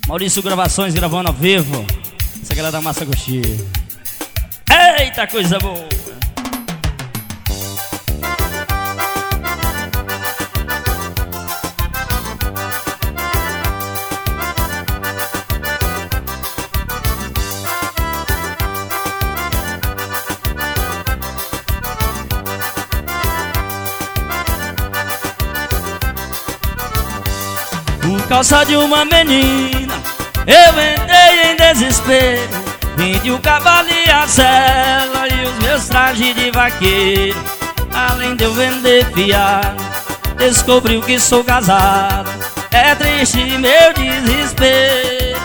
Maurício Gravações gravando ao vivo. Essa galera da Massa Coxinha. Eita, coisa boa! Por causa de uma menina, eu entrei em desespero. Vendi o cavalo e a sela e os meus trajes de vaqueiro. Além de eu vender fiado, descobriu que sou casado. É triste meu desespero.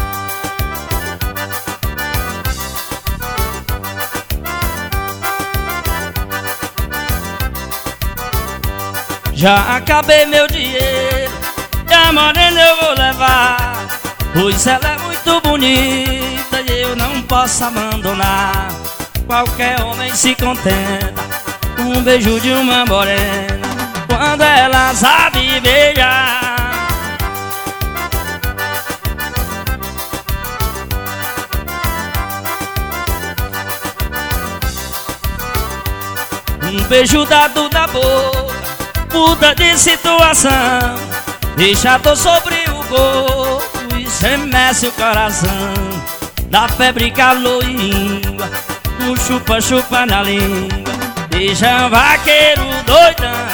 Já acabei meu dinheiro e a morena eu vou levar, pois ela é muito bonita e eu não posso abandonar. Qualquer homem se contenta com um beijo de uma morena, quando ela sabe beijar. Um beijo dado na boca muda de situação, deixa a dor sobre o corpo e estremece o coração. Dá febre, calor e língua, um chupa-chupa na língua, deixa um vaqueiro doidão.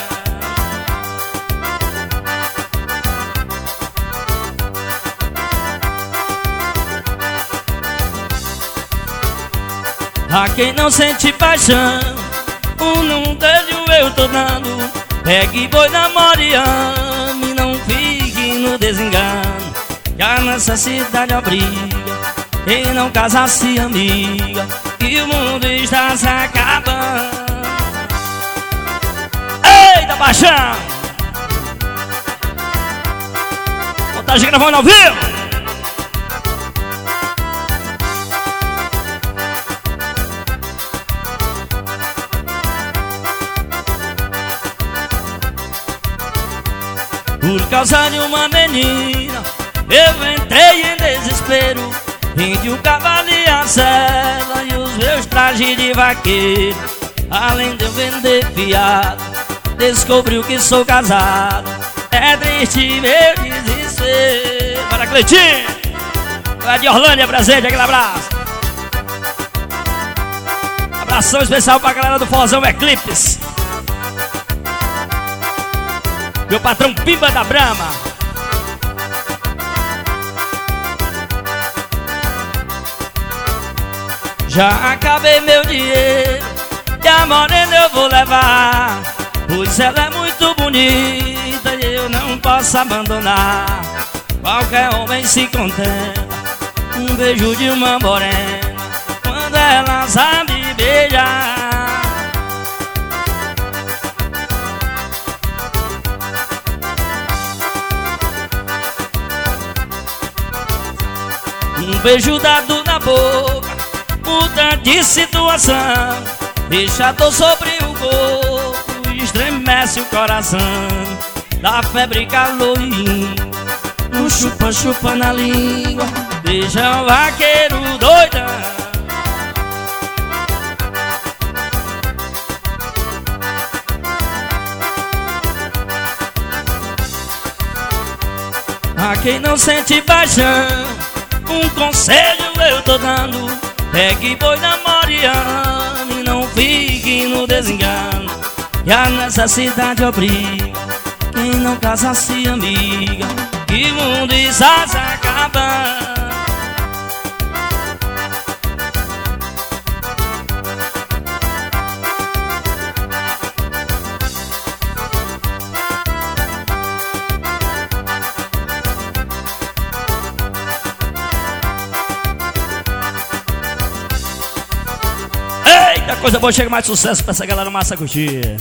A quem não sente paixão, num beijo eu tô dando. Pegue boi, namore e ame, não fique no desengano, que a nossa cidade obriga quem não casa se amiga, e o mundo está se acabando. Eita, paixão! Montagem gravando ao vivo. Por causa de uma menina, eu entrei em desespero. Vendi o cavalo e a sela e os meus trajes de vaqueiro. Além de eu vender fiado, descobriu que sou casado. É triste meu desespero. Para Cleitinho, lá de Orlândia, presente, aquele abraço. Abração especial pra galera do Forrozão Eclipse. Meu patrão Pimba da Brama. Já acabei meu dinheiro e a morena eu vou levar, pois ela é muito bonita e eu não posso abandonar. Qualquer homem se contenta com um beijo de uma morena, quando ela sabe beijar. Um beijo dado na boca muda de situação, deixa a dor sobre o corpo e estremece o coração. Dá febre, calor e língua, um chupa-chupa na língua, deixa o vaqueiro doidão. A quem não sente paixão, um conselho eu tô dando: pegue boi, namore e ame, não fique no desengano, e a necessidade obriga quem não casa se amiga, que o mundo está se acabando. Coisa boa, chega mais sucesso pra essa galera Massa Coxinha.